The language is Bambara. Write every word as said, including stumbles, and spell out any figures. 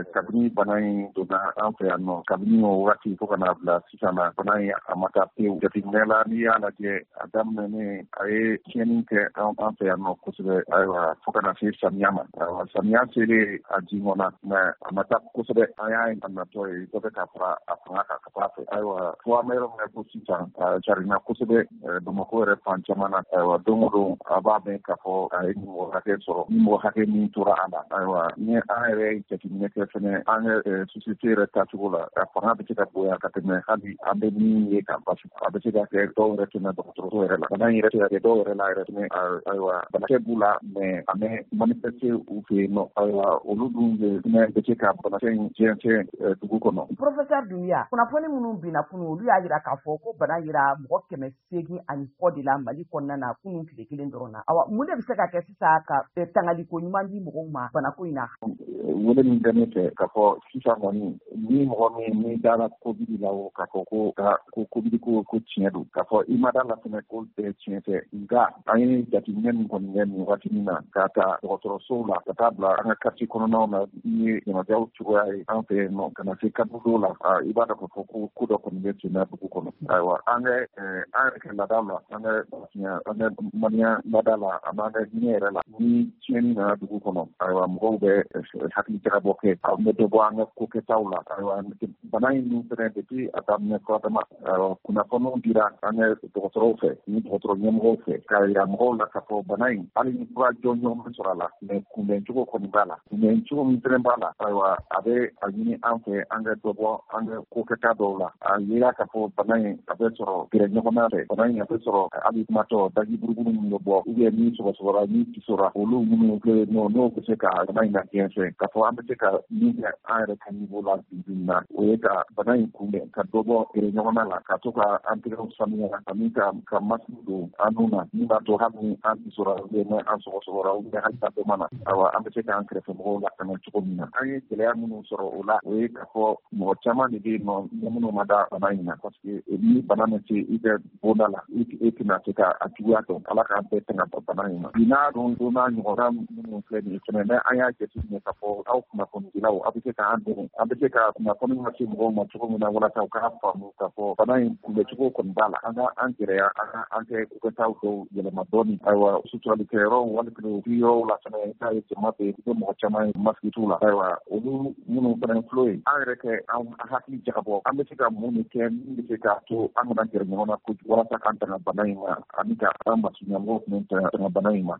kabini bana in donna an fɛ yan nɔ kabini o wagati fo ka n'a bila sisan na bana in a ma taa pewu jateminɛ la n'i y'a lajɛ a daminɛnen a ye tiɲɛni kɛ an fɛ yan nɔ kosɛbɛ ayiwa fo ka na se samiya ma ayiwa samiya selen a jingɔnna mɛ a ma taa kosɛbɛ an y'a a natɔ ye dɔ bɛ ka fara a fanga kan ka taa fɛ ayiwa fo an bɛ yɔrɔ min ko sisan a jarinna kosɛbɛ Bamakɔ yɛrɛ fan caman na ayiwa don o don a b'a bɛn k'a fɔ a ye mɔgɔ hakɛ sɔrɔ ni mɔgɔ hakɛ min tora a la ayiwa ni an yɛrɛ jateminɛ kɛ fɛnɛ an ka société yɛrɛ tacogo la a fanga bɛ se ka bonya ka tɛmɛ hali an bɛ min ye kan basi a bɛ se ka kɛ dɔw yɛrɛ tɛmɛ dɔgɔtɔrɔso yɛrɛ la bana in yɛrɛ se ka kɛ dɔw yɛrɛ la yɛrɛ tɛmɛ ayiwa banakɛ b'u la mɛ a bɛ manifester u fɛ yen nɔ ayiwa olu dun fɛnɛ bɛ se ka banakɛ in tiɲɛ dugu kɔnɔ. Professeur Dunbiya kunnafoni minnu binna kunun olu y'a jira k'a fɔ ko bana yira mɔgɔ kɛmɛ seegin ani kɔ de la Mali kɔnɔna na kunun tile kelen dɔrɔn na awa mun de bɛ se ka kɛ sisan ka tangaliko ɲuman di mɔgɔw ma banako in na. Wele min bɛ ne fɛ k'a fɔ sisan kɔni ni mɔgɔ min ni dara covid la o k'a fɔ ko ko covid ko ko tiɲɛ don k'a fɔ i ma da la fɛnɛ ko bɛɛ tiɲɛ tɛ nka an ye jateminɛ min kɔni kɛ nin waati min na k'a ta dɔgɔtɔrɔsow la ka taa bila an ka quartier kɔnɔnaw na ni ye ɲamajaw cogoya ye an fɛ yen nɔ ka na se kadudɔw la i b'a dɔn k'a fɔ ko ko dɔ kɔni bɛ sen na dugu kɔnɔ ayiwa an kɛ an yɛrɛ kɛ laada la an kɛ an kɛ maniya laada la a b'an kɛ diinɛ yɛrɛ la ni tiɲɛni nana dugu kɔnɔ ayiwa mɔgɔw bɛ hakili jagabɔ kɛ a bɛ dɔ bɔ an ka ko kɛtaw la ayiwa bana in dun fɛnɛ depuis a daminɛ furakɛma ayiwa kunnafoniw dira an ka dɔgɔtɔrɔw fɛ ni dɔgɔtɔrɔ ɲɛmɔgɔw fɛ k'a yira mɔgɔw la k'a fɔ bana in hali ni fura jɔnjɔn bɛ sɔrɔ a la mɛ kunbɛn cogo kɔni b'a la kunbɛn cogo min fɛnɛ b'a la ayiwa a bɛ a ɲini an fɛ an ka dɔ bɔ an ka ko kɛta dɔw la a yira k'a fɔ bana in a bɛ sɔrɔ gɛrɛ ɲɔgɔnna fɛ bana in a bɛ sɔrɔ hali kumatɔ daji buruburu minnu bɛ bɔ ubiyɛn ni sɔgɔsɔgɔra ni kisora olu minnu filɛ n'o n'o bɛ se ka bana in lajɛ fɛ k'a fɔ an bɛ se ka min kɛ an yɛrɛ ka niveau la bi na o ye ka bana in kunbɛn ka dɔ bɔ gɛrɛ ɲɔgɔnna la ka to ka an tɛgɛw sanuya ani ka ka masque don an nun na min b'a to hali ni an kisora ubiyɛn an sɔgɔsɔgɔra ubiyɛn hali dɔ mana ayiwa an bɛ se k'an kɛrɛfɛ mɔgɔw lakana cogo min na an ye gɛlɛya minnu sɔrɔ o la o ye k'a fɔ mɔgɔ caman de bɛ yen nɔ minnu ma da bana in na parce que ni bana min se i bɛ bonda la e tɛna se ka a juguya dɔn ala k'an bɛɛ tɛna bɔ bana in ma bi n'a dɔn don n'a ɲɔgɔnna minnu filɛ nin ye fɛnɛ n'a an y'a jateminɛ k'a fɔ aw kunnafonidilaw aw bɛ se k'an dɛmɛ an bɛ se ka kunnafoni lase mɔgɔw ma cogo min na walasa u k'a faamu k'a fɔ bana in kunbɛcogo kɔni b'a la an ka an gɛrɛya an ka an kɛ kɛtaw dɔw yɛlɛma dɔɔni ayiwa suturalikɛyɔrɔw walikelen bi yɔrɔw la fɛnɛ i k'a ye jama bɛ i bɛ mɔgɔ caman ye masigi t'u la ayiwa olu minnu fɛnɛ filɛ ye an yɛrɛ kɛ an hakili jagabɔ an bɛ se ka mun de kɛ min bɛ se k'a to an kana gɛrɛ ɲɔgɔn na kojugu walasa k'an tanga bana in ma ani ka an masuɲɛmɔgɔw fɛnɛ tanga bana in ma